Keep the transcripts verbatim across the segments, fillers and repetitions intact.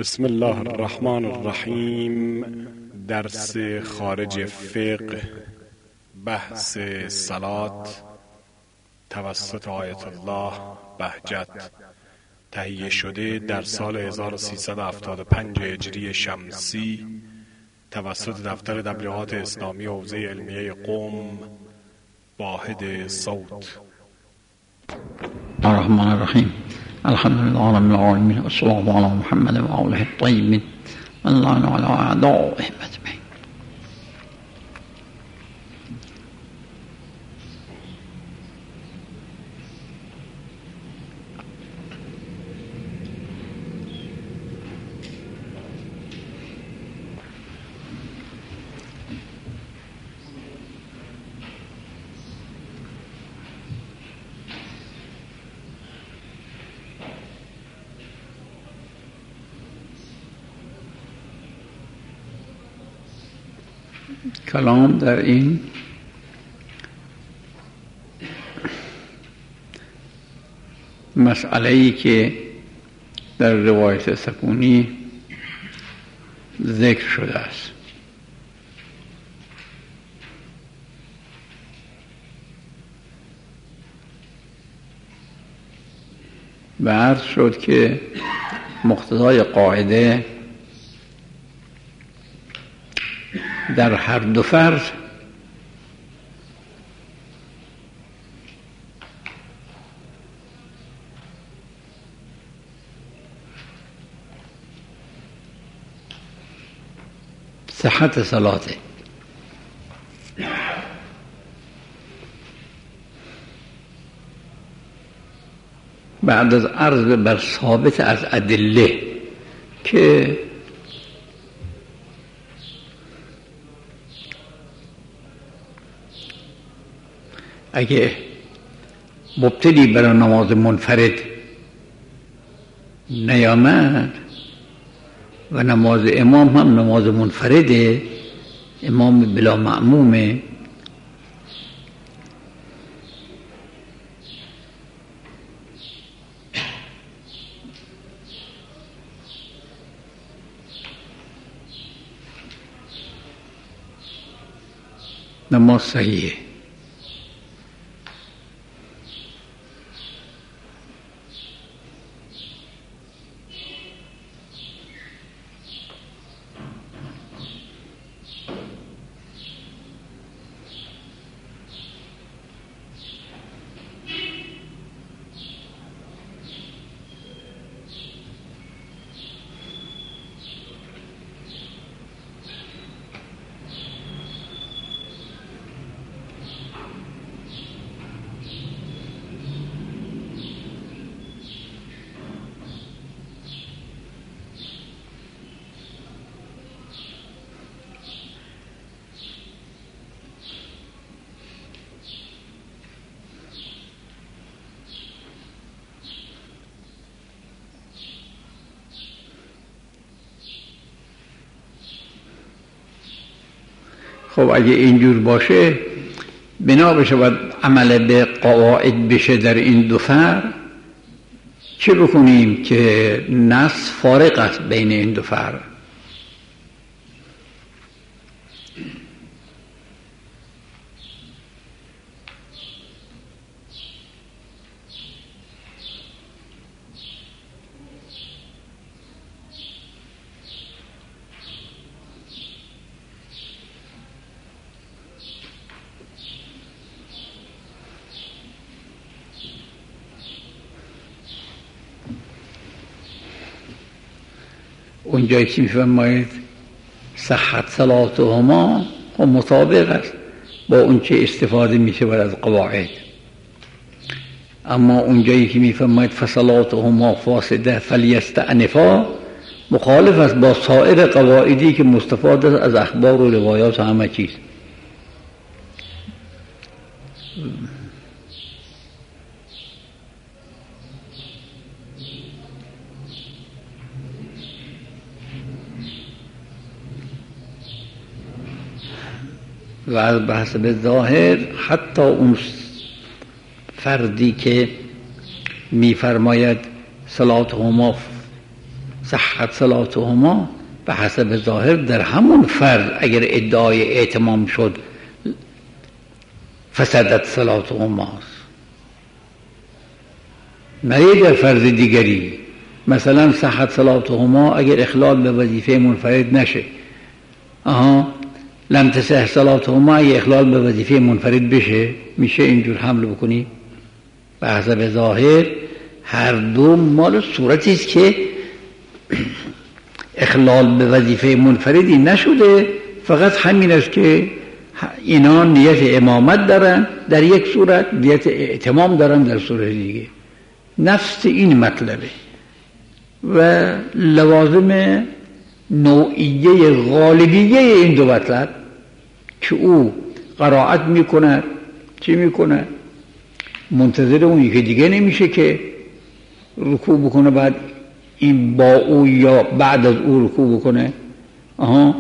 بسم الله الرحمن الرحیم. درس خارج فقه، بحث صلات توسط آیت الله بهجت، تهیه شده در سال هزار و سیصد و هفتاد و پنج هجری شمسی توسط دفتر تبلیغات اسلامی حوزه علمیه قم، واحد صوت. الرحمن الرحیم. الحمد لله رب العالمین و صلی الله علی محمد و آله الطیبین و الله علی اعدائهم اجمعین. کلام در این مسئله‌ای که در روایت سکونی ذکر شده است. و عرض شد که مقتضای قاعده در هر دو فرض صحت صلاته. بعد از عرض بر ثابت از ادله که اگه مبتدی برای نماز منفرد نیامد و نماز امام هم نماز منفرده، امام بلا مأمومه، نماز صحیحه. خب اگه اینجور باشه بنا بشه باید عمل به قواعد بشه در این دو فرع. چه بکنیم که نص فارق است بین این دو فرع؟ اونجایی که میفرمایید صحت صلاتهما خب مطابق است با اون چه استفاده میشه از قواعد. اما اونجایی که میفرمایید فصلاتهما فاسده فلیستأنفا مخالف است با سایر قواعدی که مستفاد است از اخبار و روایات و همه چیز. و از بحث ظاهر حتی اون فردی که میفرماید صلات هما صحت صلاتهما به حسب ظاهر در همون فرض اگر ادعای اتمام شد فسدت صلاتهماست، نه در فرض دیگری. مثلا صحت صلاتهما اگر اخلال به وظیفه منفرد نشه، آها لم تصح صلاتهما اگر اخلال به وظیفه منفرد بشه، میشه اینجور حمل بکنی؟ به حسب ظاهر هر دو مال صورتی است که اخلال به وظیفه منفردی نشده، فقط همین است که اینا نیت امامت دارن در یک صورت، نیت اتمام دارن در صورت دیگه. نفس این مطلبه و لوازم نوعیه غالبیه این دو مطلب که او قرائت میکند، چی میکند؟ منتظر اون یکی دیگه نمیشه که رکوع بکنه بعد این با او یا بعد از او رکوع بکنه. آها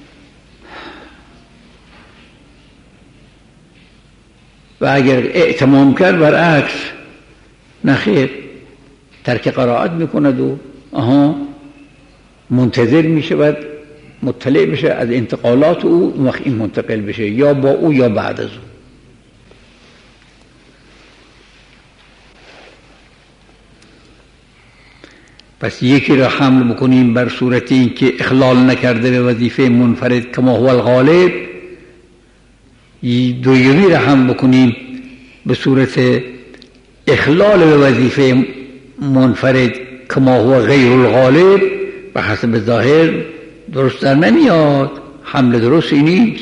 و اگر اعتمام کرد برعکس نخیر، ترک قرائت میکند و آها منتظر میشه بعد مطلع بشه از انتقالات او، وقت این منتقل بشه یا با او یا بعد از او. پس یکی را حمل بکنیم بر صورت این که اخلال نکرده به وظیفه منفرد کما هو الغالب، دویمی را حمل بکنیم به صورت اخلال به وظیفه منفرد کما هو غیر الغالب، به حسب ظاهر درست در نمیاد، حمل درستی نیست.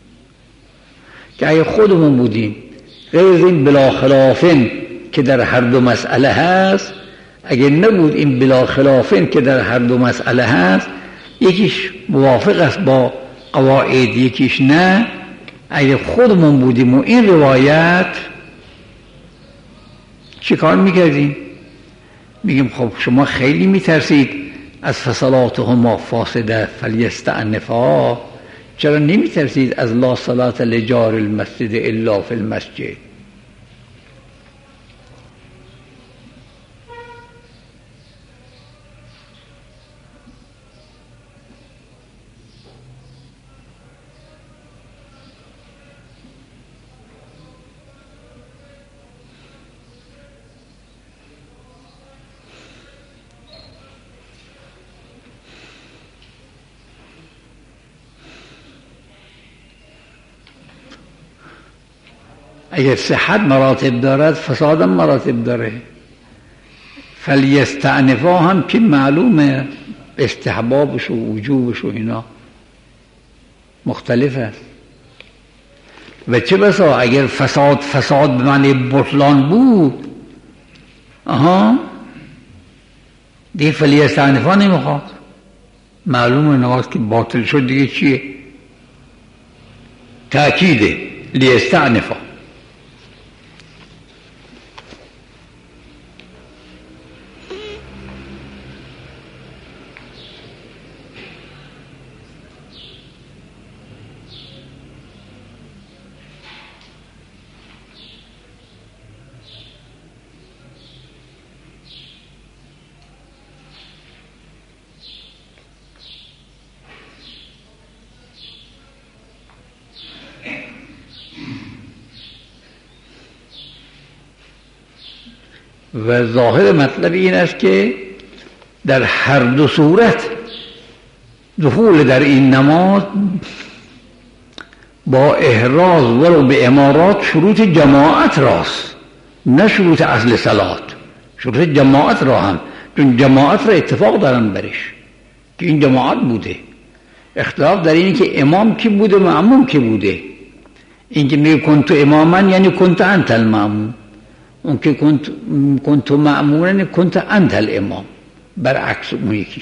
که اگه خودمون بودیم غیر این بلا خلافن که در هر دو مسئله هست، اگه نبود این بلا خلافن که در هر دو مسئله هست، یکیش موافق است با قواعد یکیش نه، اگه خودمون بودیم و این روایت چی کار میکردیم؟ میگیم خب شما خیلی میترسید از فصلاتهما فاسده فلیستعنفا، چرا نمیترسید از لا صلاة لجار المسجد الا فی المسجد؟ اگر صحت مراتب دارد فساد هم مراتب داره. فلیستعنفا هم که معلومه استحبابش و وجوبش و اینا مختلف است. و چه بسا اگر فساد فساد به معنی بطلان بود، آها دیگه فلیستعنفا نمیخواد، معلومه نماز که باطل شد دیگه چیه؟ تأکیده لیستعنفا. و ظاهر مطلب این است که در هر دو صورت دخول در این نماز با احراز ولو به امارات شروط جماعت راست، نه شروط اصل صلات، شروط جماعت را هم، چون جماعت را اتفاق دارن برش که این جماعت بوده. اختلاف در اینه که امام کی بوده معموم کی بوده. این که میگه کنت اماما یعنی کنت انت الماموم، اون که کنت کنت مأمورا کنت انت الامام، برعکس اون یکی.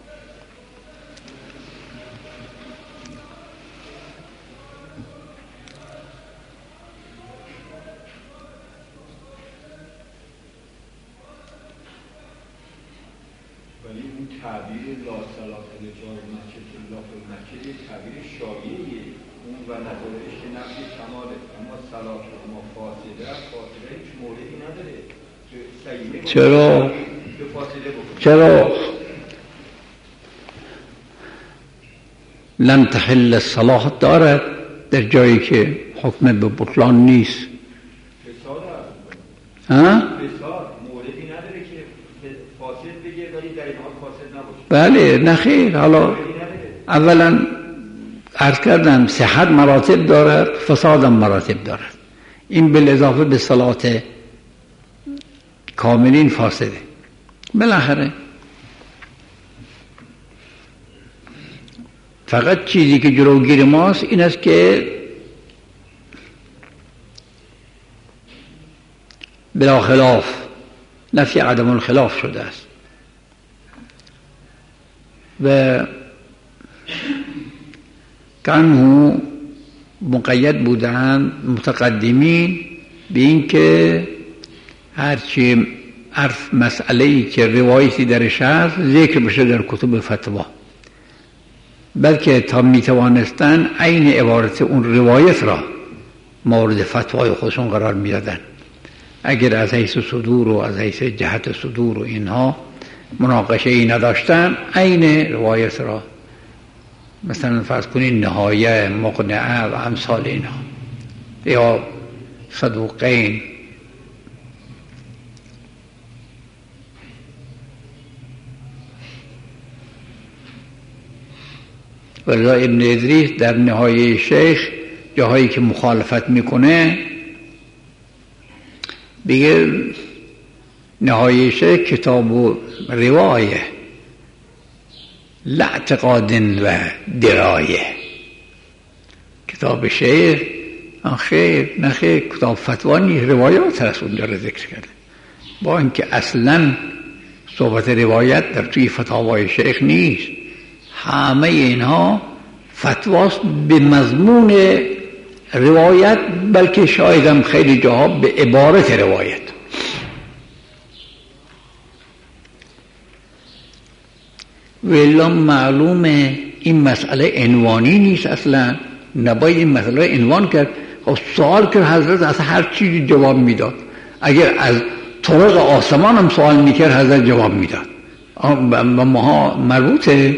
ولی اون تعبیر لا صلاة لجار المسجد الا فی المسجد تعبیر شایعیه، اون و نظرش که نفی کماله، اما صلاة ما فاسده فاسده هیچ موردی نداره. چرا؟ چرا؟ لن تحل صلاح دارد در جایی که حکم به بطلان نیست. فساد هست. ها؟ فساد موردی نداره که فاسد بگه ولی در این حال فاسد نباشه. بله نه خیر. حالا اولا عرض کردم صحت مراتب دارد، فسادم مراتب دارد. این بالاضافه به صلات کاملین فاسده. بالاخره فقط چیزی که جلوگیر ماست این است که بلا خلاف نفی عدم الخلاف شده است و کنه مقید بودند متقدمین به این که هرچی عرف مسئله‌ای که روایتی درش هست ذکر بشه در کتب فتوا، بلکه تا میتوانستن عین عبارت اون روایت را مورد فتوای خودشون قرار میدادن. اگر از حیث صدور و از حیث جهت صدور و اینها مناقشه ای نداشتن عین روایت را، مثلا فرض کنید نهایه، مقنعه و امثال اینها یا صدوقین، ولذا ابن ادریس در نهایه شیخ جاهایی که مخالفت میکنه بگه نهایه شیخ کتاب و روایه لا اعتقاد و درایه. کتاب شیخ خیر نه خیر، کتاب فتوا نیست، روایات هست اونجا رو ذکر کرده، با اینکه اصلا صحبت روایت در توی فتاوای شیخ نیست. همه اینها فتواست به مضمون روایت، بلکه شاید هم خیلی جاها به عبارت روایت. ولی معلومه این مسئله عنوانی نیست، اصلا نباید این مسئله عنوان کرد. خب سوال کرد حضرت از هر چیزی جواب میداد. اگر از طرق آسمان هم سوال میکرد حضرت جواب میداد. و ماها مربوطه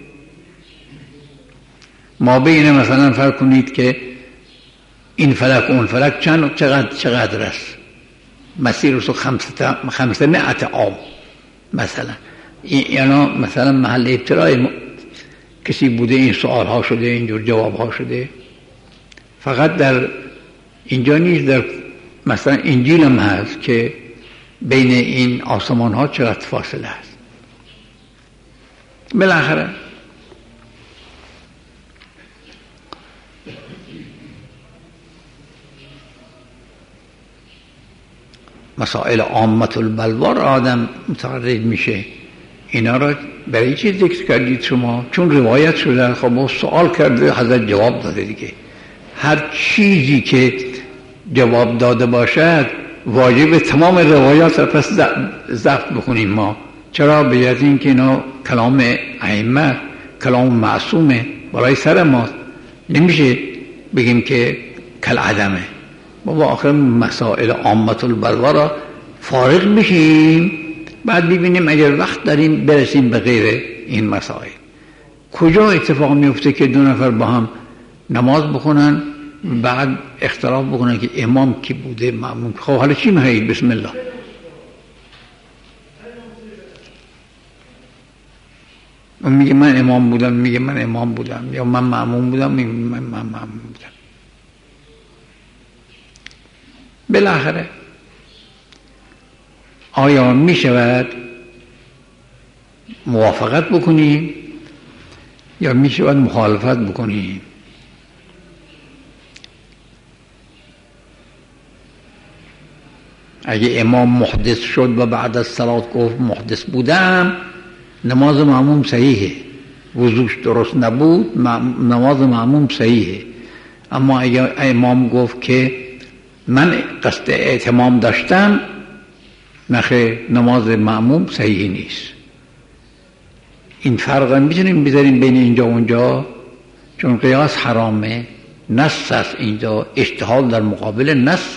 ما بین مثلا فرق کنید که این فلک اون فلک چند چقدر چقدر است، مسیر رسو خمسه مئت عام مثلا، یعنی مثلا محل ابتلای کسی بوده این سوال ها شده اینجور جواب ها شده. فقط در اینجا نیست، در مثلا انجیل هم هست که بین این آسمان ها چقدر فاصله هست. بالاخره مسائل عامت البلوا را آدم متعرض میشه. اینا را برای چی ذکر کردید شما؟ چون روایت شده. خب ما سوال کرده حضرت جواب داده دیگه. هر چیزی که جواب داده باشد واجب تمام روایات را پس ضبط بکنیم ما. چرا؟ به جهت اینکه اینا کلام ائمه، کلام معصومه، برای سر ما نمیشه بگیم که کل عدمه. ما آخر مسائل عامت البلوا را فارغ بشیم، بعد ببینیم اگر وقت داریم برسیم به غیر این مسائل. کجا اتفاق میفته که دو نفر با هم نماز بخونن بعد اختلاف بکنن که امام کی بوده مأموم؟ خب حالا چی میگید؟ بسم الله. اون میگه من امام بودم، میگه من امام بودم، یا من مأموم بودم، میگه من مأموم بودم. بالاخره آیا می شود موافقت بکنیم یا می شود مخالفت بکنیم؟ اگه امام محدث شد و بعد از صلات گفت محدث بودم، نماز مأموم صحیحه. وضوش درست نبود، نماز مأموم صحیحه. اما اگه امام گفت که من قصد اتمام داشتم، نخیر، نماز مأموم صحیح نیست. این فرق هم میتونیم بذاریم بین اینجا و اونجا، چون قیاس حرامه، نص است اینجا، اجتهاد در مقابل نص.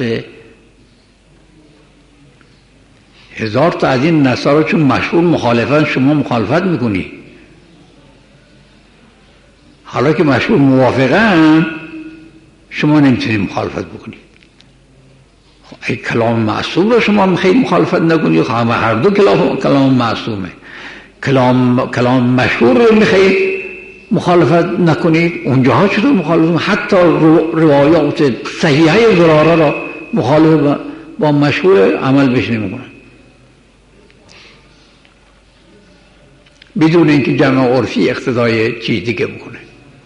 هزار تا از این نص رو چون مشهور مخالفن شما مخالفت میکنی. حالا که مشهور موافقن شما نمیتونید مخالفت بکنید. ای کلام معصوم رو شما میخواید مخالفت نکنید، خواهم هر دو کلام, کلام معصومه. کلام, کلام مشهور رو میخواید مخالفت نکنید، اونجاها چطور مخالفت؟ حتی روایات صحیحه زراره را مخالف با مشهور عمل بهش نمیکنن بدون اینکه جمع عرفی اقتضای چیز دیگه بکنه.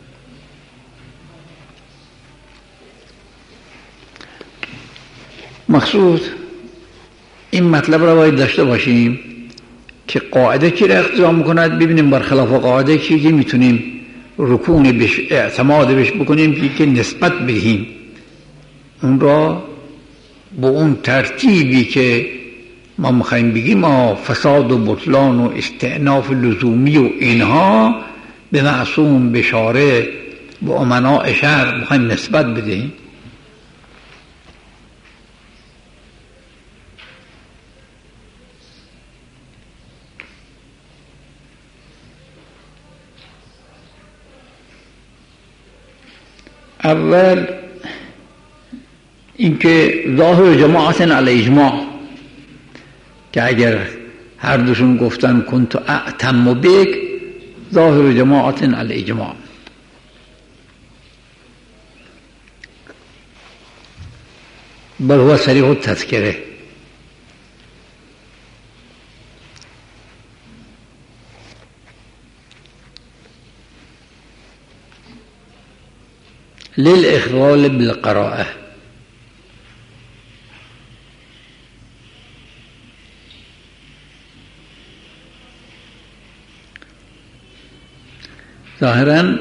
مقصود این مطلب را باید داشته باشیم که قاعده چی را اقتضا میکند، ببینیم برخلاف قاعده چیزی میتونیم رکون بش اعتماد بش بکنیم که نسبت بدهیم اون را با اون ترتیبی که ما میخوایم بگیم ما فساد و بطلان و استعناف لزومی و اینها به معصوم بشاره و امناء شرع میخوایم نسبت بدهیم. اول اینکه ظاهر جماعت علی اجماع که اگر هر دوشون گفتن کنت اعتم بک ظاهر جماعت علی اجماع. بل هو صریح التذکره. للإخلال بالقراءة. ظاهرا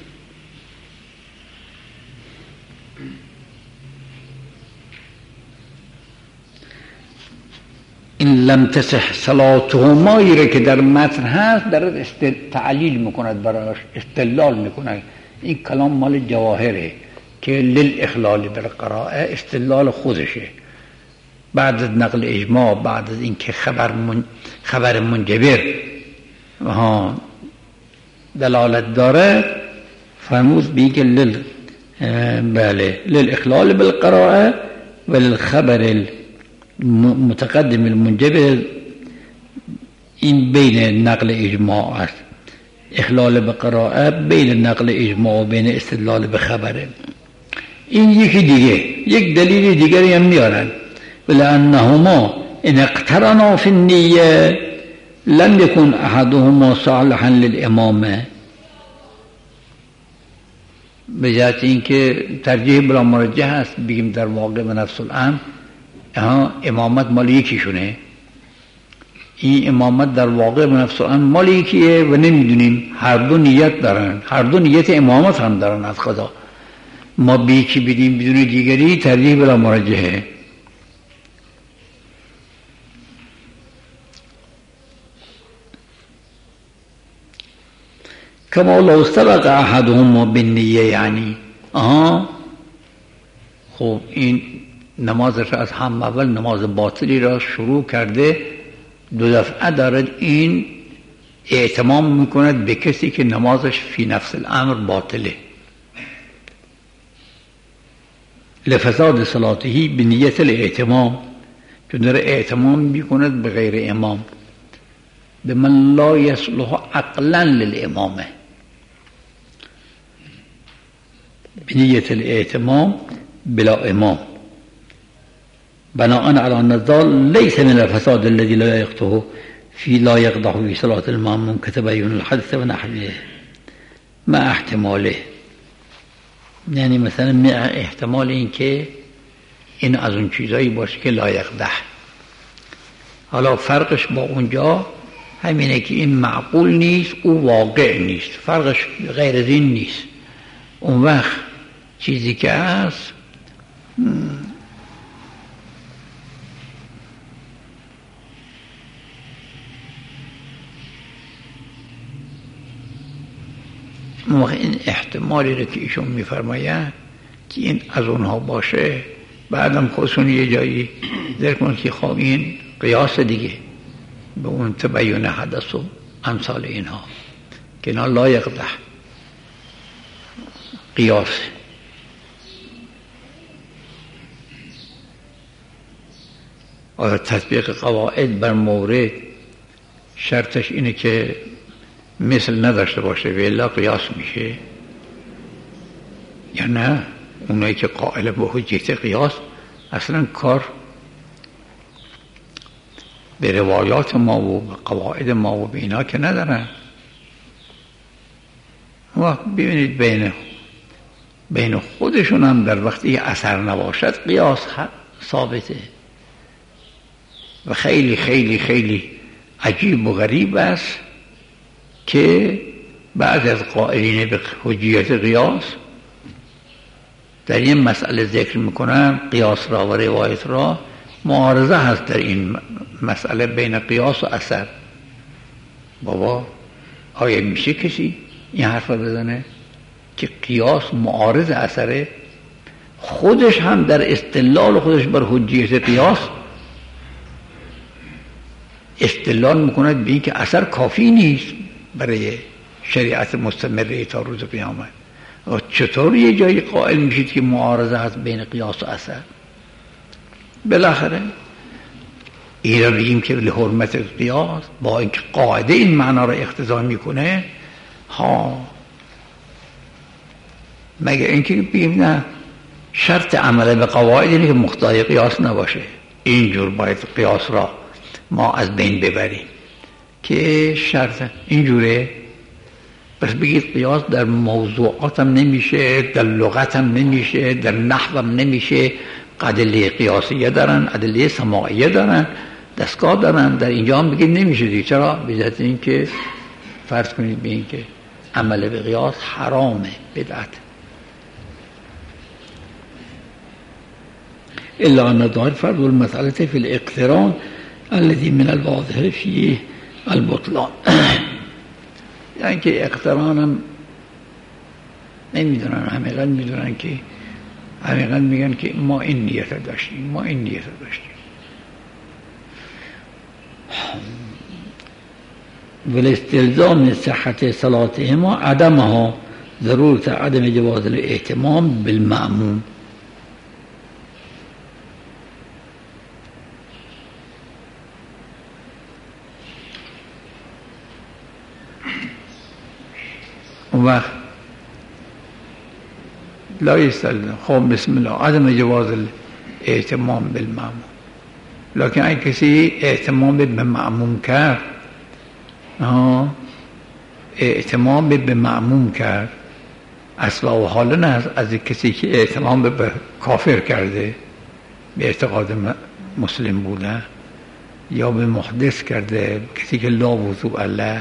این لم تصح صلاتهما ایره که در متن هست در تعلیل میکند براش استدلال میکند. این کلام مال جواهره که للاخلال بالقراءه استدلال خودشه بعد از نقل اجماع، بعد از اینکه خبر من خبر منجبر ها دلالت داره فرمود بیگه لل بله للاخلال بالقراءه و للخبر المتقدم المنجبر. این بین نقل اجماع است. اخلال بقراءه بین نقل اجماع و بین استدلال به خبره. این یکی دیگه یک دلیل دیگری هم میارن ولانهما ان اقترنا فی النیه لم یکن احدهما صالحا للامامه. به جهت اینکه ترجیح بلا مرجح است بگیم در واقع به نفس الامر امامت مال یکیشونه. این امامت در واقع به نفس الامر مال یکیه و نمیدونیم هر دو نیت دارن، هر دو نیت امامت هم دارن از خدا. ما به یکی بدیم بدون دیگری ترجیح بلا مرجحه. کما لو سبق احدهما بالنیه یعنی آها خب این نمازش از هم اول نماز باطلی را شروع کرده دو دفعه دارد این اعتمام میکند به کسی که نمازش فی نفس الامر باطله لفساد صلاته به نیت الاعتمام که داره اعتمام میکند به غیر امام به من لا یصلح عقلا للامامه به نیت الاعتمام بلا امام بناء على أن الضال ليس من الفساد الذي لا يقطعه في لا يقضح في صلاة المأموم كتبين الحدث ونحوه مع احتماله. یعنی مثلا مع احتمال این که این از اون چیزایی باشه که لا يقضح. حالا فرقش با اونجا همینه که این معقول نیست او واقع نیست، فرقش غیر از این نیست. اون وقت چیزی که هست موقع این احتمالی رو که ایشون میفرماید که این از اونها باشه بعدم خودشون یه جایی ذکر کنن که خب این قیاس دیگه به اون تبیین حدث و امثال اینها که اینا لا یقضح قیاس. آیا تطبیق قواعد بر مورد شرطش اینه که مثل نداشته باشه و الا قیاس میشه یا نه؟ اونایی که قائل به حجیت قیاس اصلا کار به روایات ما و به قواعد ما و به اینا که ندارن. و ببینید بین بین خودشون هم در وقتی اثر نباشد قیاس ثابته و خیلی خیلی خیلی عجیب و غریب است که بعض از قائلین به حجیت قیاس در این مسئله ذکر میکنن قیاس را و روایت را معارضه هست در این مسئله بین قیاس و اثر. بابا آیا میشه کسی این حرف بزنه که قیاس معارض اثره؟ خودش هم در استدلال خودش بر حجیت قیاس استدلال میکند به این که اثر کافی نیست برای شریعت مستمره تا روز قیامت. چطور یه جایی قائل میشید که معارضه هست بین قیاس و اثر؟ بالاخره این را بگیم که لحرمت قیاس با اینکه قاعده این معنا را اقتضا میکنه ها، مگه اینکه بگیم نه شرط عمل به قواعد اینه که مقتضای قیاس نباشه، اینجور باید قیاس را ما از بین ببریم که شرط اینجوره. بس بگید قیاس در موضوعات هم نمیشه، در لغت هم نمیشه، در نحو هم نمیشه. ادله قیاسیه دارن، ادله سماعیه دارن، دستگاه دارن، در اینجا هم بگید نمیشه دیگه. چرا؟ بذات این که فرض کنید به این که عمل به قیاس حرامه، بدعت. الا ان ظاهر فرض المسألة في الاقتران الذي من الواضح فيه البطلان. یعنی که اقترانم نمیدونن، همه میدونن که همه میگن که ما این نیت داشتیم، ما این نیت داشتیم. والاستلزام صحت صلاتهما عدمها ضرورت عدم جواز الاهتمام بالمأموم. اون وقت لا يستلزم خب بسم الله عدم جواز الاهتمام بالمأموم، لكن اگه کسی اهتمام به معموم کرد آه اهتمام به معموم کرد اصلا و حالا نه از کسی که اهتمام به کافر کرده به اعتقاد مسلم بوده یا به محدث کرده، کسی که لا وضوء الله،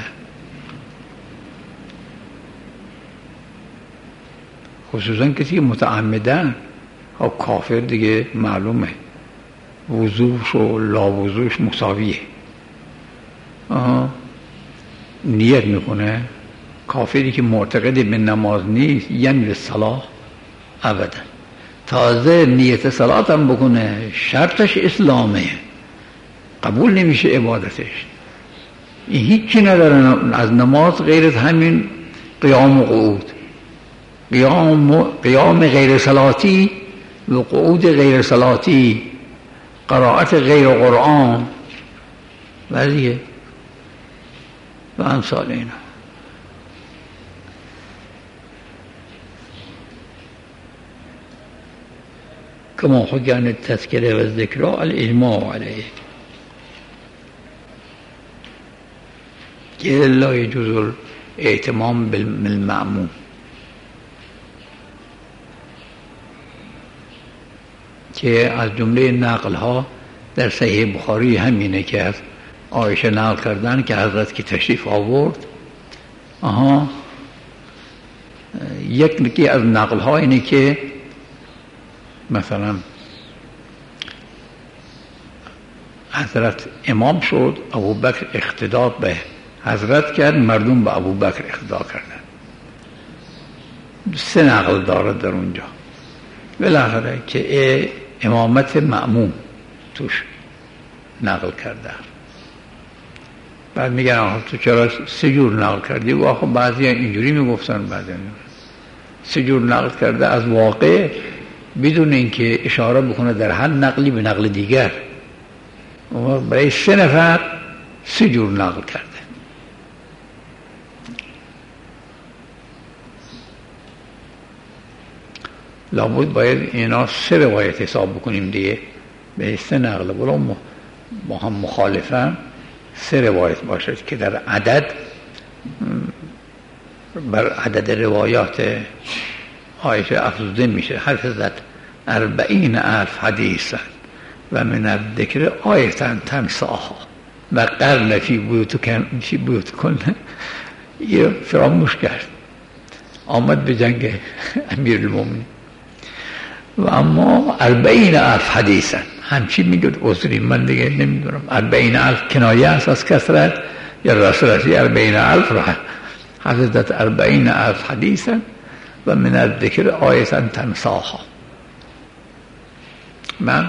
خصوصا کسی که متعمدن او کافر دیگه معلومه وضوش و لا وضوش مساویه. آها نیت میکنه. کافری که معتقد به نماز نیست یعنی به صلاح ابدا، تازه نیت صلات هم بکنه شرطش اسلامه، قبول نمیشه عبادتش. این هیچی نداره از نماز غیر از همین قیام و قعود. قیام, قیام غیر صلاتی و قعود غیر صلاتی، قرائت غیر قرآن ولیه و امثال اینا. كما حكي عن التذكرة والذكرى الإجماع عليه که لا يجوز الاهتمام بالمأموم. که از جمله نقل ها در صحیح بخاری همینه که از عایشه نقل کردن که حضرت که تشریف آورد آها یکی از نقل ها اینه که مثلا حضرت امام شد، ابوبکر اقتدا به حضرت کرد، مردم به ابوبکر اقتدا کردن. سه نقل دارد در اونجا بالاخره که امامت مأموم توش نقل کرده. بعد میگن آخه تو چرا سه جور نقل کردی؟ و آخه بعضی اینجوری میگفتن، بعضی سه جور نقل کرده از واقع بدون اینکه اشاره بکنه در هر نقلی به نقل دیگر. برای سه نفر سه جور نقل کرده. لابد باید اینا سه روایت حساب بکنیم دیگه، به سه نقل بلا با هم مخالفن، سه روایت باشد که در عدد بر عدد روایات عایشه افزوده میشه. حفظت اربعین الف حدیثا و من الذکر آیتن تنساها و قرن فی بیوتکن فی بیوتکن. یه فراموش کرد، آمد به جنگ امیر المومنین و اما اربعین الف حدیثا همچی میگد عذری من دیگه نمیدونم اربعین الف کنایه است از کثرت یا رسولتی اربعین الف را حفظت اربعین الف حدیثا و من الذکر آیتا تنساها. من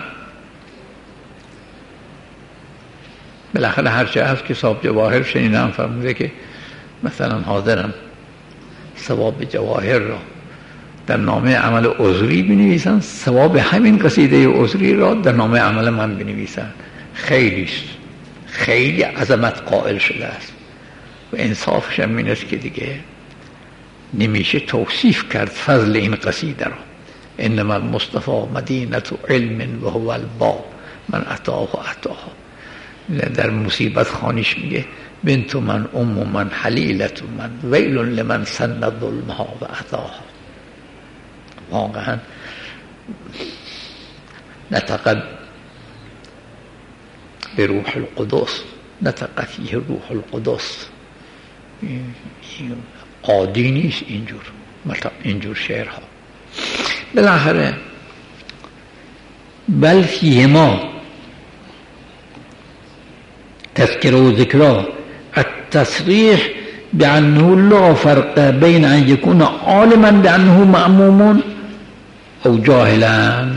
بالاخره هرچه هست که صاحب جواهر شنیدم فرموده که مثلا حاضرم ثواب جواهر را در نامه عمل عذری بنویسن، ثواب همین قصیده عذری را در نامه عمل من بنویسن. خیلی است، خیلی عظمت قائل شده است و انصافش هم این است که دیگه نمیشه توصیف کرد فضل این قصیده را. انما المصطفى مدینة علم و هو الباب من اتاه و اتاه. در مصیبت خانیش میگه بنت من ام من حلیلت من ویل لمن سن ظلمها و اتاها. واقعا نطقت به روح القدس، نطق فیه روح القدس. عادی نیست اینجور اینجور شعرها. بالاخره بل فیه ما تذکر و ذکر التصریح بأنه لا فرق بین ان یکون عالما بأنه معموم او جاهلا.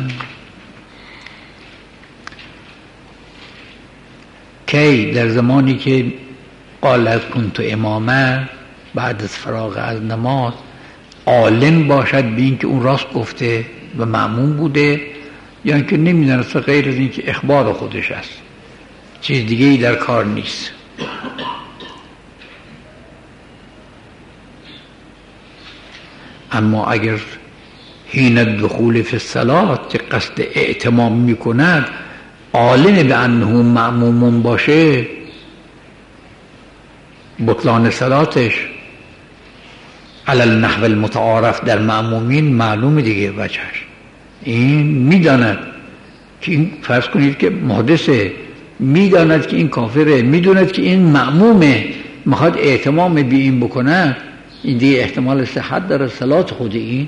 کی در زمانی که قال کنت اماما بعد از فراغ از نماز عالم باشد به این که اون راست گفته و معموم بوده یا اینکه نمیدانست غیر از این که اخبار خودش است، چیز دیگه ای در کار نیست. اما اگر حین الدخول فی الصلاة که قصد اعتمام میکند عالم به انه معموم باشه، بطلان صلاتش علی النحو المتعارف در معمومین معلوم دیگه وجهش. این میداند که این فرض کنید که محدثه، میداند که این کافره، میداند که این معمومه، میخواد اعتمام به این بکنه، این دیگه احتمال صحت در صلات خود این.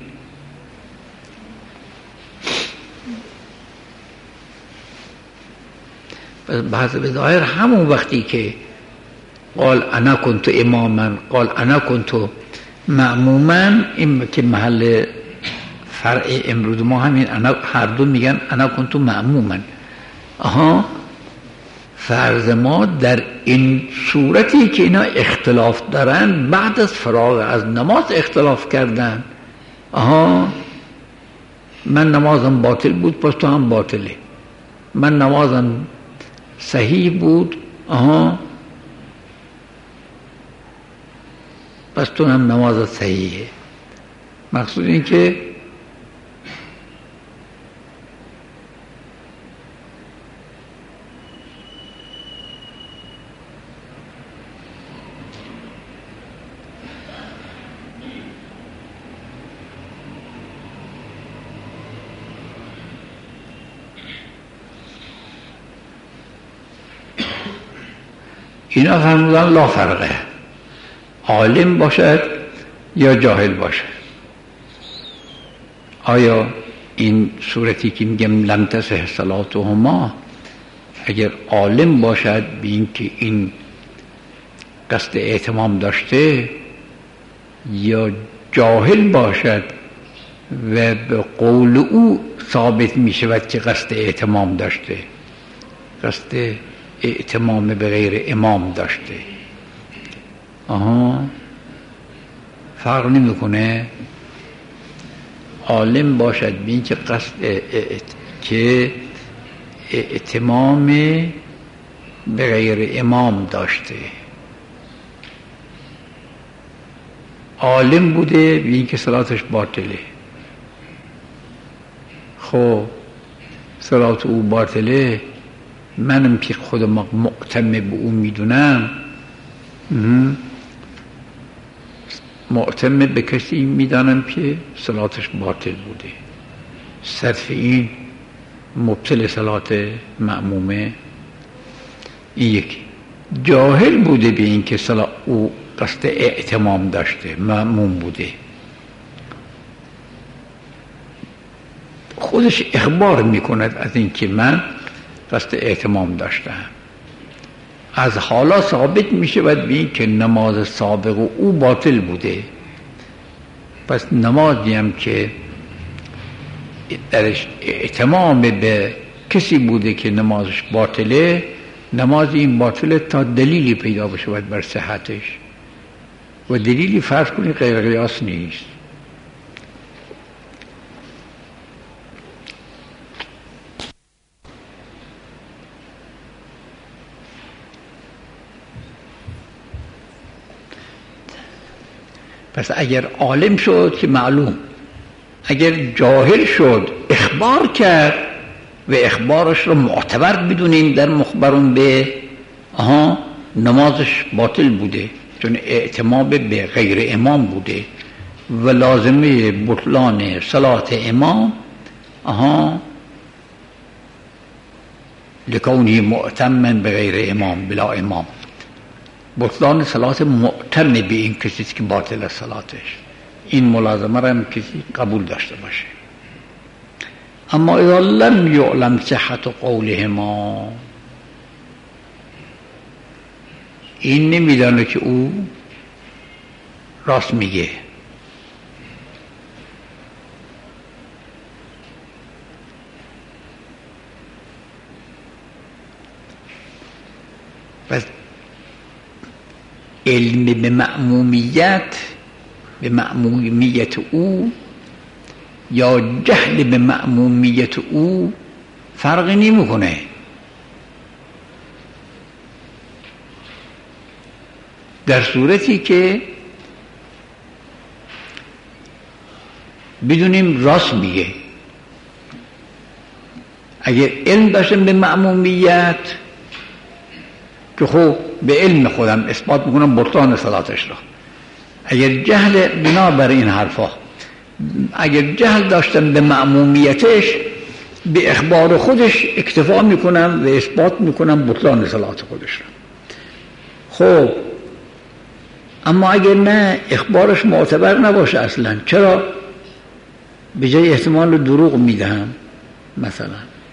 بعض به ظاهر همون وقتی که قال انا کنت اماما قال انا کنت معموما، این که محل فرع امروز ما همین انا، هر دو میگن انا کنت معموما. آها، فرض ما در این صورتی که اینا اختلاف دارن بعد از فراغ از نماز اختلاف کردن. آها، من نمازم باطل بود پس تو هم باطله، من نمازم صحیح بود آها پس تو هم نمازت صحیحه. مقصود این که اینا فرمودن لا فرقه، عالم باشد یا جاهل باشد. آیا این صورتی که میگم لم تصح صلاتهما، اگر عالم باشد به این که این قصد اعتمام داشته یا جاهل باشد و به قول او ثابت می شود که قصد اعتمام داشته، قصد اعتمام به غیر امام داشته، آها فرق نمیکنه. عالم باشد به این که قصد که اتمام به غیر امام داشته، عالم بوده به این که صلاتش باطله. خب صلات او باطله، منم که خودم مؤتم به او میدونم، مؤتم به کسی میدانم که صلاتش باطل بوده، صرف این مبطل صلات مأمومه. این یکی. جاهل بوده به این که صلات او قصد اعتمام داشته، مأموم بوده، خودش اخبار میکند از این که من قصد اعتمام داشتم. از حالا ثابت میشه باید به این که نماز سابق او باطل بوده، پس نمازی هم که درش اعتمام به کسی بوده که نمازش باطله، نماز این باطله تا دلیلی پیدا بشه باید بر صحتش، و دلیلی فرض کنی غیر قیاس نیست. پس اگر عالم شد که معلوم، اگر جاهل شد اخبار کرد و اخبارش رو معتبر بدونیم در مخبرون به آها نمازش باطل بوده چون اعتماد به غیر امام بوده و لازمه بطلان صلات امام آها لکونی معتمن به غیر امام بلا امام، بطلان صلات معتم به این کسی که باطل صلاتش، این ملازمه را هم کسی قبول داشته باشه. اما اذا لم یعلم صحت قولهما، این نمیدانه که او راست میگه، پس علم به مأمومیت به مأمومیت او یا جهل به مأمومیت او فرقی نمیکنه. در صورتی که بدونیم راست میگه، اگر علم داشتم به مأمومیت که خب به علم خودم اثبات میکنم بطلان صلاتش را، اگر جهل بنا بر این حرفا اگر جهل داشتم به مأمومیتش به اخبار خودش اکتفا میکنم و اثبات میکنم بطلان صلات خودش را. خب اما اگر نه اخبارش معتبر نباشه اصلا، چرا؟ به جای احتمال دروغ میدهم مثلا،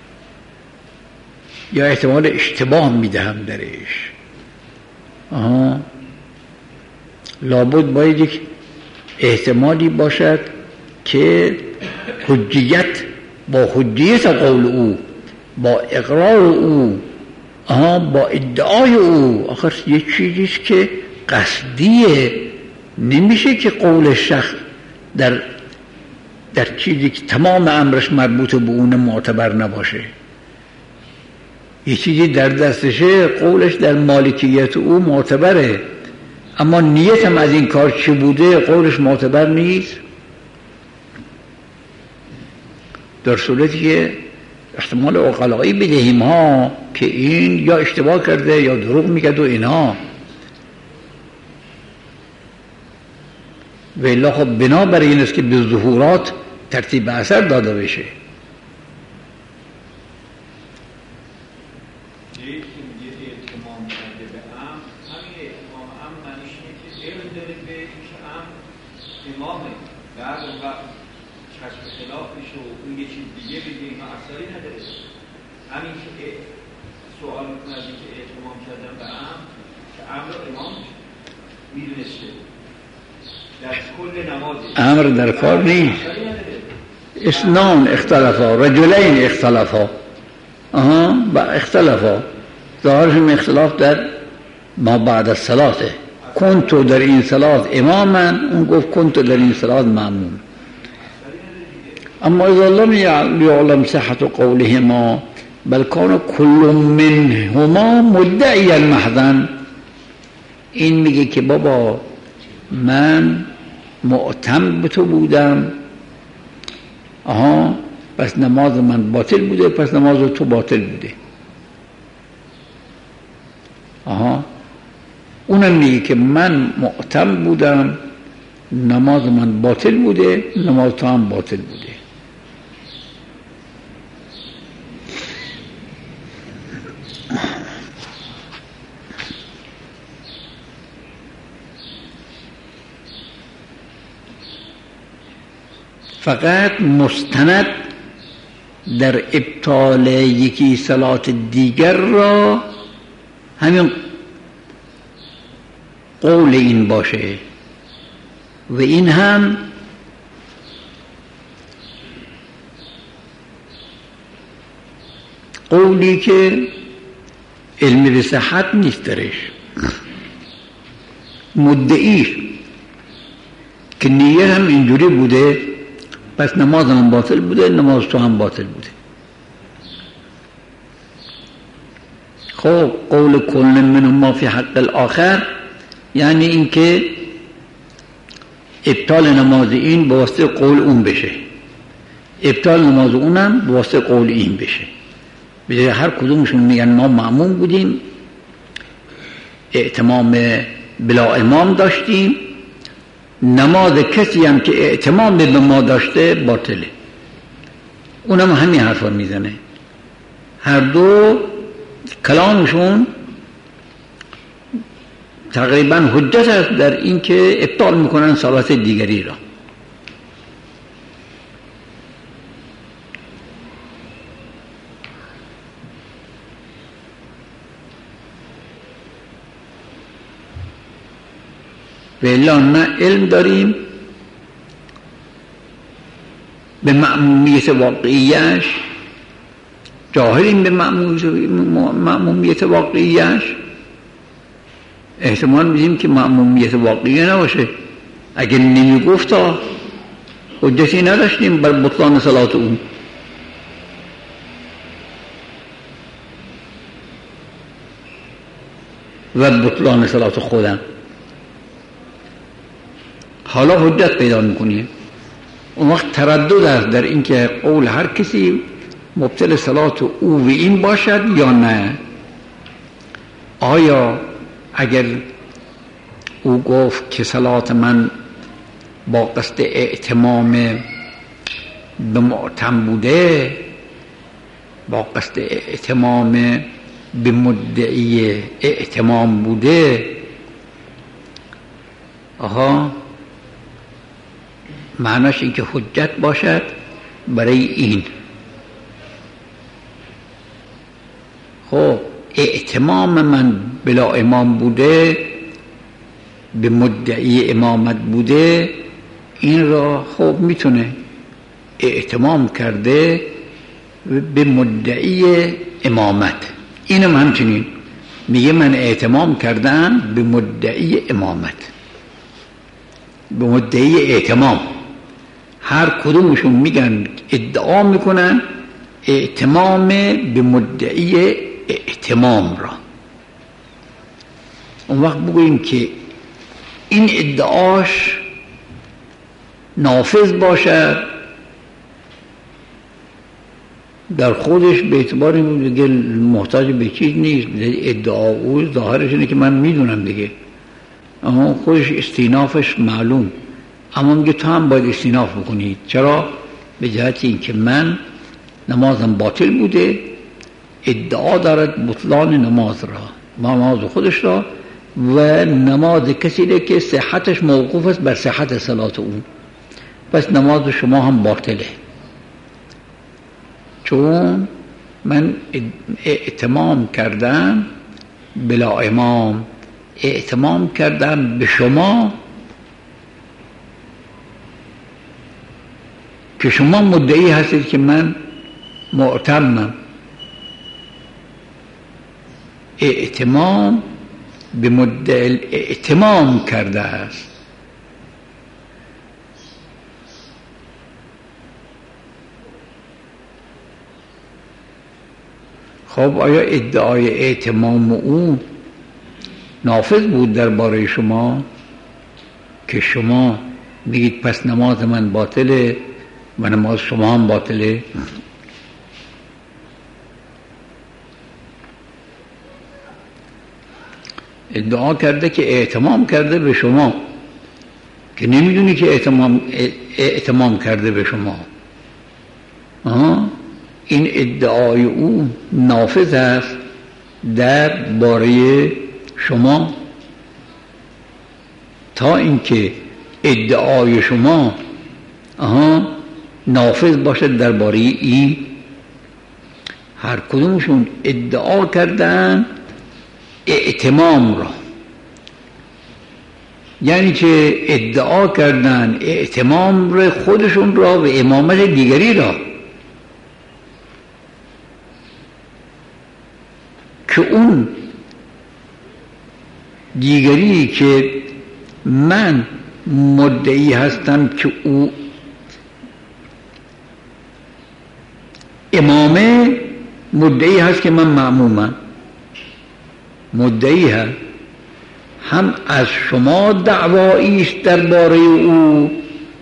یا احتمال اشتباه میدهم درش، آها لابد باید یک احتمالی باشد که حجیت با حجیت قول او با اقرار او آها با ادعای او، آخر یک چیزیست که قصدیه، نمیشه که قول شخص در در چیزی که تمام امرش مربوط به اون معتبر نباشه. یه چیزی در دستشه قولش در مالکیت او معتبره، اما نیتم از این کار چه بوده قولش معتبر نیست. در صورتی که احتمال عقلایی بدهیم ها که این یا اشتباه کرده یا دروغ میکرد و اینها، و الا خب بنا بر این است که به ظهورات ترتیب اثر داده بشه. امر در کار نیست. اثنان اختلافا، رجلین اختلافا، آها با اختلافا، ظاهرشون اختلاف در ما بعد از صلاته. کنتو در این صلات اماما، اون گفت کنتو در این صلات مأموم. اما اذا لم يعلم صحة قولهما بل کان کل منهما مدعیا محضا، این میگه که بابا من معتم به تو بودم، آها پس نماز من باطل بوده، پس نماز تو باطل بوده. آها اونم میگه که من معتم بودم، نماز من باطل بوده، نماز تو هم باطل بوده. فقط مستند در ابطال یکی صلات دیگر را همین قول این باشه و این هم قولی که علم به صحت نیست درش، مدعیش که نیه هم اینجوری بوده پس نماز هم باطل بوده، نماز تو هم باطل بوده. خب قول کل منهما فی حق الاخر یعنی اینکه ابطال نماز این به واسطه قول اون بشه، ابطال نماز اونم به واسطه قول این بشه. به هر کدومشون میگن ما مأموم بودیم، ائتمام بلا امام داشتیم، نماز کسی هم که ائتمام به ما داشته باطله. اونم همین حرفا میزنه. هر دو کلامشون تقریبا حجت است در این که ابطال میکنن صلات دیگری را. و الا نه علم داریم به مأمومیت واقعیش، جاهلیم به مأمومیت واقعیش، احتمال میدیم که مأمومیت واقعی نباشه. اگر نمیگفتا حجتی نداشتیم بر بطلان صلات اون. و بطلان صلات خودم حالا حجت پیدا میکنیم. اون وقت تردد است در اینکه قول هر کسی مبطل صلات او و این باشد یا نه. آیا اگر او گفت که صلات من با قصد اعتمام به معتم بوده، با قصد اعتمام به مدعی اعتمام بوده، آها معناش این که حجت باشد برای این. خب اعتمام من بلا امام بوده، به مدعی امامت بوده، این را خب میتونه اعتمام کرده به مدعی امامت. اینم همچنین میگه من اعتمام کردم به مدعی امامت، به مدعی اعتمام. هر کدومشون میگن ادعا میکنن اعتمام به مدعی اعتمام را. اون وقت بگوییم که این ادعاش نافذ باشد در خودش، به اعتبار این دیگه محتاج به چیز نیست. ادعا او ظاهرش اینه که من میدونم دیگه، اما خودش استینافش معلوم. اما میگه تو هم باید استیناف بکنید. چرا؟ به جهت این که من نمازم باطل بوده، ادعا دارد بطلان نماز را، نماز خودش را و نماز کسی که صحتش موقوف است بر صحت صلات اون، پس نماز شما هم باطله. چون من اعتمام کردم بلا امام، اعتمام کردم به شما که شما مدعی هستید که من معتمم. اعتمام به مدعی اعتمام کرده است. خب آیا ادعای اعتمام او نافذ بود درباره شما که شما بگید پس نماز من باطله و نماز شما هم باطله؟ ادعا کرده که اعتمام کرده به شما که نمیدونی که اعتمام, اعتمام کرده به شما. آه؟ این ادعای او نافذ است در باره شما تا اینکه ادعای شما آها نافذ باشد درباره این. هر کدومشون ادعا کردن اعتمام را، یعنی که ادعا کردن اعتمام را خودشون را و امامت دیگری را که اون دیگری که من مدعی هستم که او امامه، مدعی هست که من مأمومم، مدعی هست هم از شما دعوایی است درباره او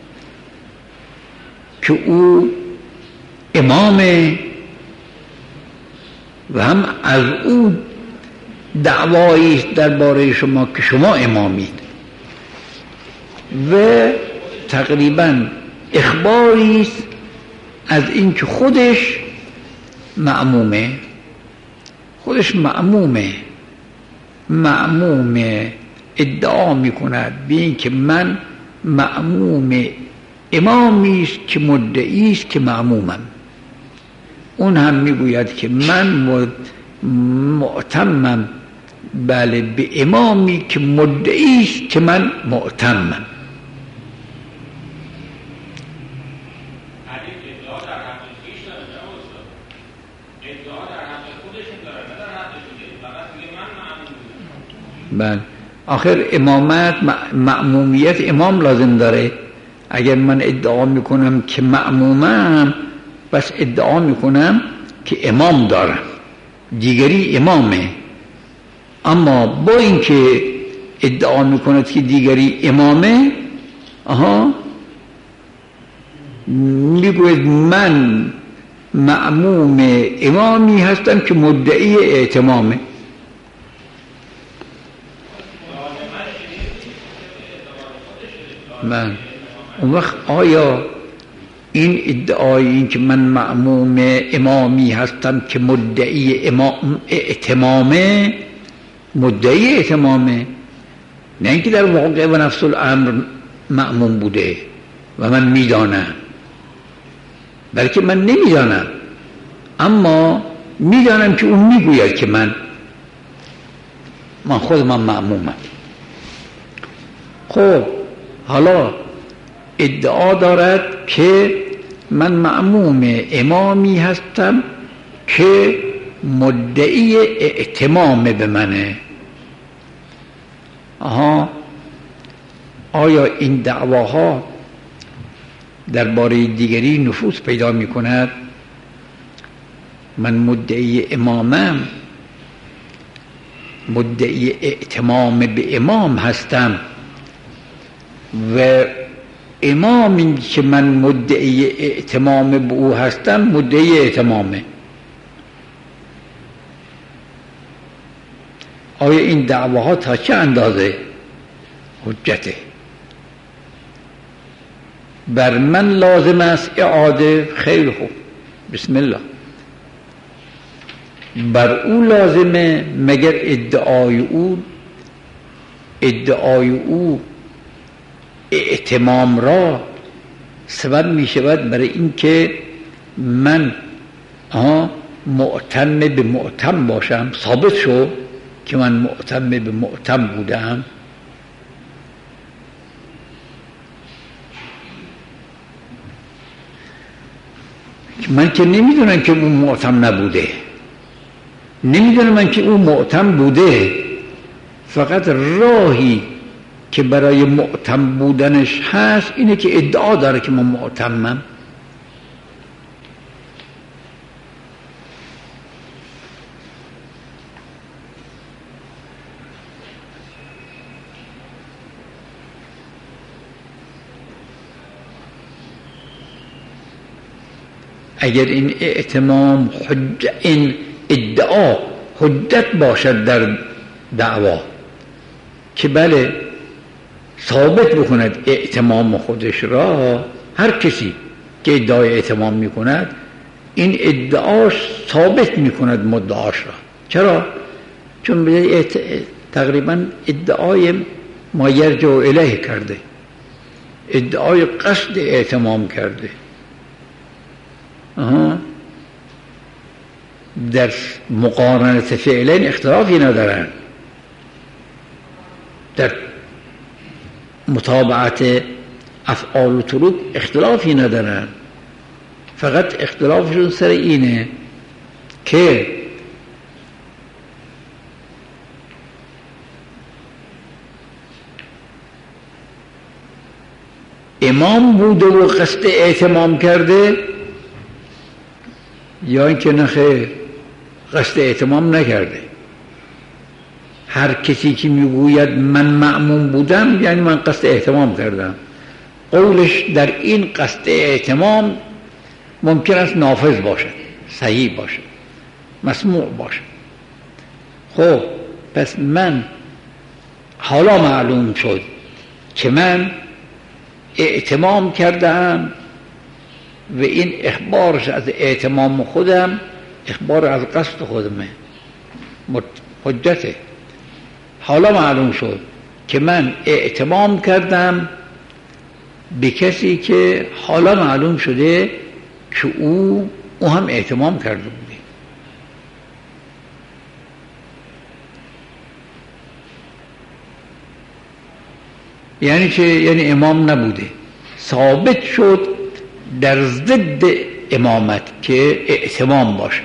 که او امامه و هم از او دعوایی است درباره شما که شما امامید و تقریبا اخباری است از این که خودش مأمومه، خودش مأمومه مأمومه ادعا میکند به این که من مأموم امامی است که مدعی است که مأمومم. اون هم میگوید که من معتمم بله به امامی که مدعی است که من معتمم. بله آخر امامت مأمومیت امام لازم داره. اگر من ادعا میکنم که مأمومم بس ادعا میکنم که امام دارم، دیگری امامه. اما با اینکه ادعا میکند که دیگری امامه آها میگوید من مأموم امامی هستم که مدعی اعتمامه. من اون وقت آیا این ادعای این که من مأموم امامی هستم که مدعی امام اعتمامه، مدعی اعتمامه، نه اینکه در واقع و نفس الامر مأموم بوده و من میدانم، بلکه من نمیدانم اما میدانم که اون میگوید که من من خود من مأمومم. خب حالا ادعا دارد که من مأموم امامی هستم که مدعی اعتمام به منه. آها آیا این دعواها درباره دیگری نفوذ پیدا می کند؟ من مدعی امامم، مدعی اعتمام به امام هستم و امامی که من مدعی اعتمام به او هستم مدعی اعتمامه. آیا این دعواها تا چه اندازه حجته؟ بر من لازم است اعاده؟ خیلی خوب، بسم الله. بر او لازمه مگر ادعای او ادعای او اعتمام را سبب می شود برای اینکه من آها معتم به معتم باشم؟ ثابت شو که من معتم به معتم بودم. من که نمیدونم که اون معتم نبوده، نمیدونم من که اون معتم بوده، فقط راهی که برای معتم بودنش هست اینه که ادعا داره که من معتمم. اگر این ائتمام حج... این ادعا حجت باشد در دعوا که بله ثابت بکند ائتمام خودش را، هر کسی که ادعای ائتمام میکند این ادعاش ثابت میکند مدعاش را. چرا؟ چون به تقریبا ادعای ما یرجع الیه کرده، ادعای قصد ائتمام کرده. آها. در مقارنت فعلین اختلافی ندارن، در متابعت افعال و تروک اختلافی ندارن، فقط اختلافشون سر اینه که امام بوده و قصد ائتمام کرده یا اینکه نخیر قصد ائتمام نکرده. هر کسی که میگوید من مأموم بودم یعنی من قصد ائتمام کردم، قولش در این قصد ائتمام ممکن است نافذ باشد، صحیح باشد، مسموع باشد. خب پس من حالا معلوم شد که من ائتمام کردم و این اخبارش از ائتمام خودم اخبار از قصد خودمه، حجته. حالا معلوم شد که من ائتمام کردم به کسی که حالا معلوم شده که او او هم ائتمام کرده بوده. یعنی چه؟ یعنی امام نبوده، ثابت شد در ضد امامت که ائتمام باشه.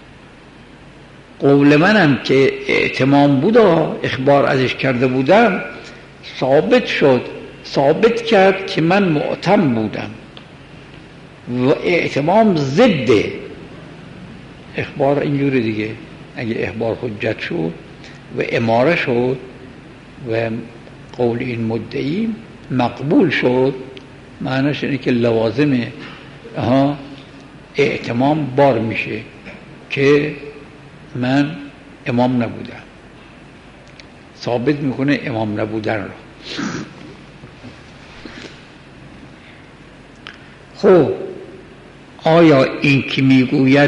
قول منم که ائتمام بودا، اخبار ازش کرده بودم، ثابت شد، ثابت کرد که من معتم بودم و ائتمام ضد اخبار. اینجوری دیگه اگه اخبار حجت شد و اماره شد و قول این مدعی مقبول شد، معنیش اینه که لوازم ها ائتمام بار میشه که من امام نبودم، ثابت میکنه امام نبودن رو. خب آیا این که میگوید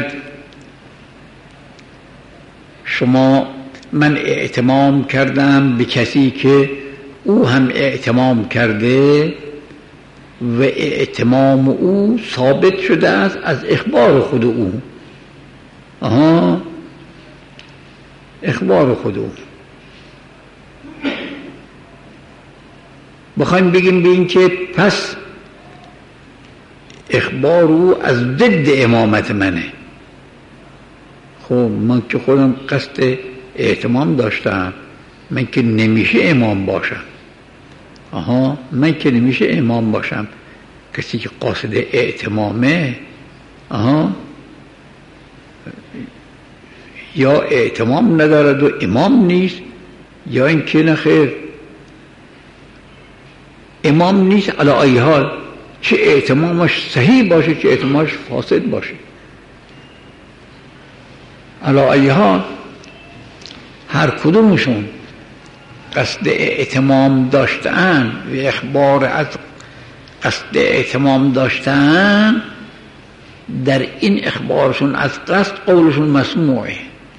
شما من اعتمام کردم به کسی که او هم اعتمام کرده و اعتمام او ثابت شده است از اخبار خود او، آها اخبار خود او، بخوایم بگیم به این که پس اخبار او از ضد امامت منه. خب من که خودم قصد اعتمام داشتم، من که نمیشه امام باشم. آها من که نمیشه امام باشم. کسی که قاصد اعتمامه آها یا اعتمام ندارد و امام نیست، یا اینکه نخیر امام نیست. علی ای حال چه اعتمامش صحیح باشه چه اعتمامش فاسد باشه، علی ای حال هر کدومشون قصد اعتمام داشتن و اخبار از قصد اعتمام داشتن، در این اخبارشون از قصد قولشون مسموعه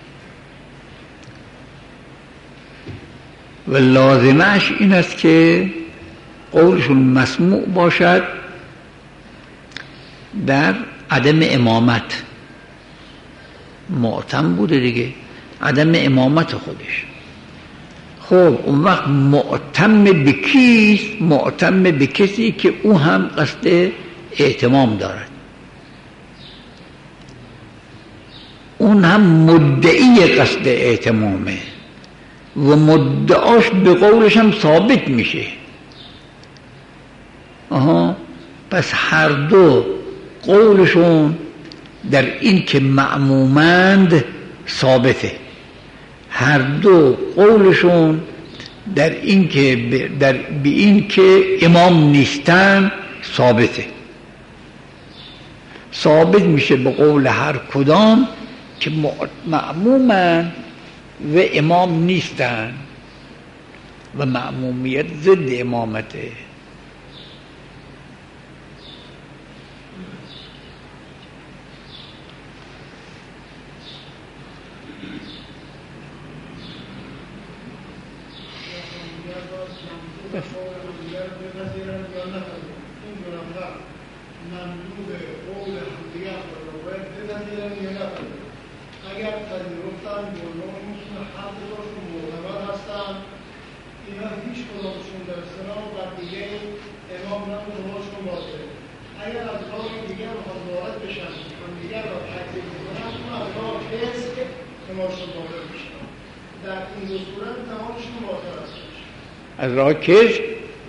و لازمش این است که قولشون مسموع باشد در عدم امامت. معتم بوده دیگه، عدم امامت خودش. خب اون وقت معتم به کیست؟ معتم به کسی که او هم قصد اعتمام دارد، اون هم مدعی قصد اعتمامه و مدعاش به قولش هم ثابت میشه. آها پس هر دو قولشون در این که مأمومند ثابته، هر دو قولشون در این که در به این که امام نیستن ثابته. ثابت میشه به قول هر کدام که مأمومن و امام نیستن و مأمومیت ضد امامته. اگر پذیرفتن بلوغشون حق داشتون معتبر هستن، اینا هیچ کدامشون در سلام و دیگه امام نبود روشون باشه. اگر از راه دیگر بخواد وارد بشن هم دیگر را تکذیب بکنن، اون از راه حزب امامشون وارد بشن. در این دو صورت تمامشون باطل هست. از راه کذب؟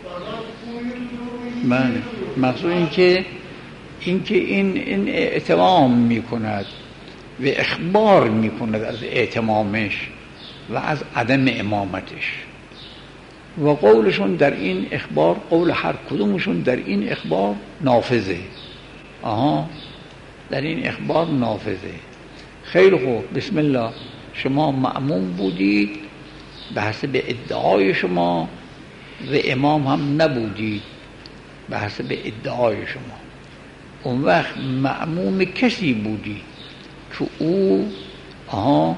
من مقصود این که این که این این اعتمام میکند و اخبار میکند از اعتمامش و از عدم امامتش و قولشون در این اخبار، قول هر کدومشون در این اخبار نافذه. آها، در این اخبار نافذه. خیلی خوب، بسم الله، شما مأموم بودید به حسب ادعای شما و امام هم نبودید به حسب ادعای شما. اون وقت مأموم کسی بودی که او آها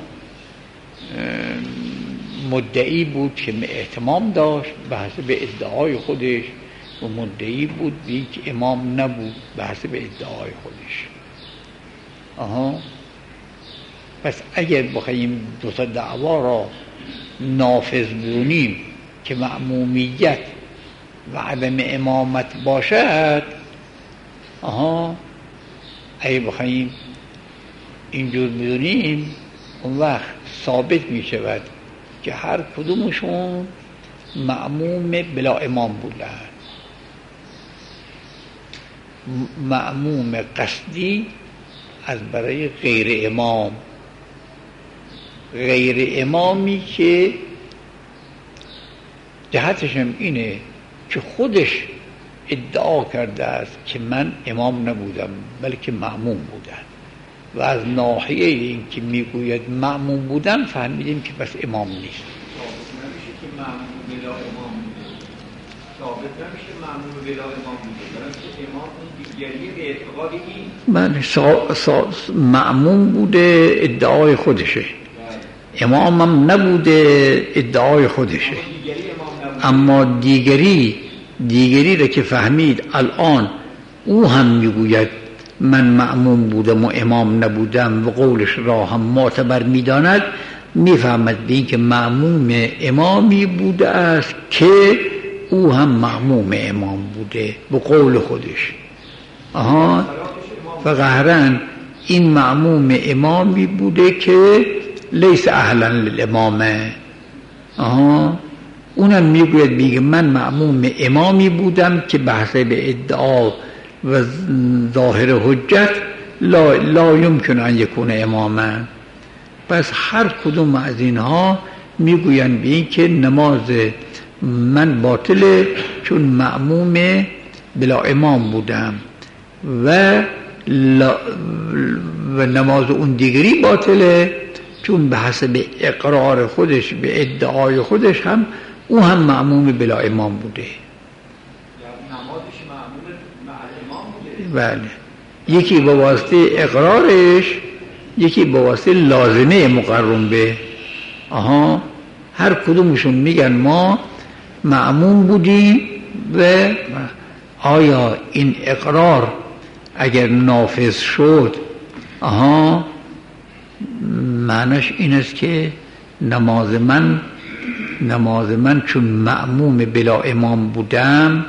مدعی بود که اهتمام داشت به حسب ادعای خودش و مدعی بود بی که امام نبود به حسب ادعای خودش. آها، پس اگر بخوایم دو تا دعوا را نافذ بدونیم که مأمومیت و عدم امامت باشد، آها، اگه بخوایم اینجور بدونیم، اون وقت ثابت می شود که هر کدومشون مأموم بلا امام بودن. مأموم قصدی از برای غیر امام، غیر امامی که جهتش هم اینه که خودش ادعا کرده است که من امام نبودم بلکه مأموم بودم و از ناحیه این که میگوید مأموم بودن فهمیدیم که بس امام نیست. ثابت نمیشه که مأموم بلا امام بوده. ثابت نمیشه مأموم بلا امام بوده، بلکه امام اون دیگری به اعتقاد این من سا سا مأموم بوده ادعای خودشه، امام هم نبوده ادعای خودشه. اما دیگری دیگری را که فهمید الان او هم میگوید من مأموم بودم و امام نبودم و قولش را هم معتبر میداند، میفهمد به این که مأموم امامی بوده است که او هم مأموم امام بوده به قول خودش. آها، و قهرن این مأموم امامی بوده که لیس اهلا للامامه. آها، اونم میگوید میگه من مأموم امامی بودم که به حسب ادعا و ظاهر حجت لا, لا یمکن ان یکون اماما. پس هر کدوم از اینها میگویند به این که نماز من باطله چون مأموم بلا امام بودم و, و نماز اون دیگری باطله چون به حسب اقرار خودش به ادعای خودش هم او هم مأموم بلا امام بوده. نمازش مأموم مع امام بوده. بله، یکی به واسطه اقرارش، یکی به واسطه لازمه مقرم به. آها، هر کدومشون میگن ما مأموم بودیم و آیا این اقرار اگر نافذ شد، آها، معنیش این است که نماز من نماز من چون مأموم بلا امام بودم،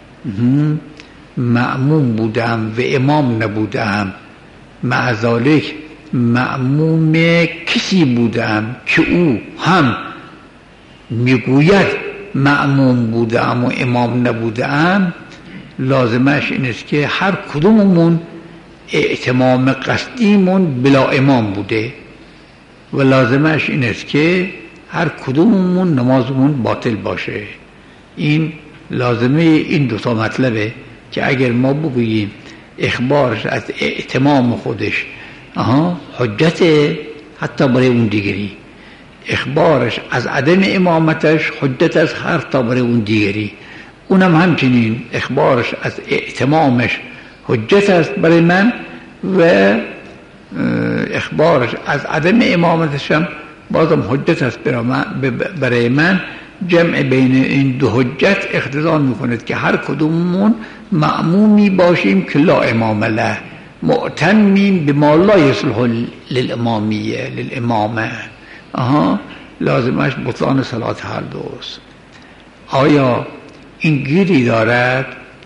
مأموم بودم و امام نبودم، مع ذالک مأموم کسی بودم که او هم میگوید مأموم بودم و امام نبودم. لازمش این است که هر کدوممون اعتمام قصدیمون بلا امام بوده و لازمش این است که هر کدوممون نمازمون باطل باشه. این لازمه این دوتا مطلبه که اگر ما بگوییم اخبارش از اتمام خودش آها حجت حتی برای اون دیگری، اخبارش از عدم امامتش حجت از هر تا برای اون دیگری، اونم همچنین اخبارش از اتمامش حجت است برای من و اخبارش از عدم امامتش هم بازم حجت است برای من. جمع بین این دو حجت اقتضا میکند که هر کدوممون مأمومی باشیم که لا امام له، مؤتمیم بما لا یصلح للامامیه للامامه. آها لازمش بطلان صلات هر دوست. آیا این گیری دارد؟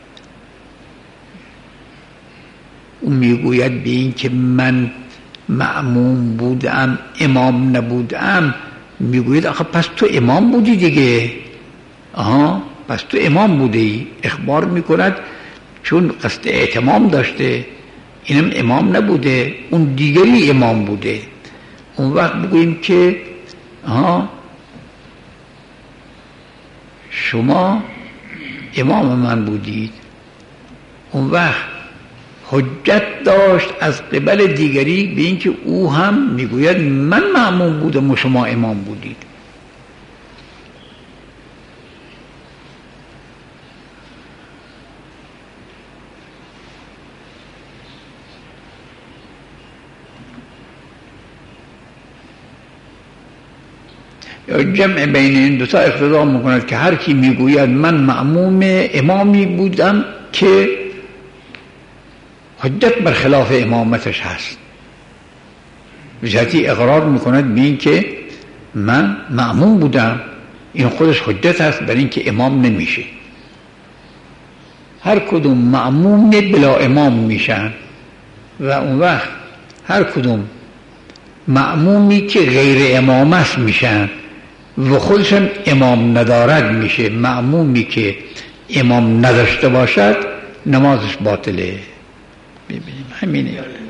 او میگوید به این که من مأموم بودم امام نبودم، میگوید آخه پس تو امام بودی دیگه. آها پس تو امام بودی. اخبار میکند چون قصد اعتمام داشته، اینم امام نبوده، اون دیگری امام بوده. اون وقت بگوییم که آها شما امام من بودید. اون وقت حجت داشت از قبل دیگری به اینکه او هم میگوید من مأموم بودم و شما امام بودید. یا جمع بین این دوتا اقتضا میکند که هر کی میگوید من مأموم امامی بودم که حجت بر خلاف امامتش هست، بجهتی اقرار میکند به این که من مأموم بودم، این خودش حجت هست بر این که امام نمیشه. هر کدوم مأموم بلا امام میشن و اون وقت هر کدوم مأمومی که غیر امام است میشن و خودشم امام ندارد میشه. مأمومی که امام نداشته باشد نمازش باطله. ببینیم همینه.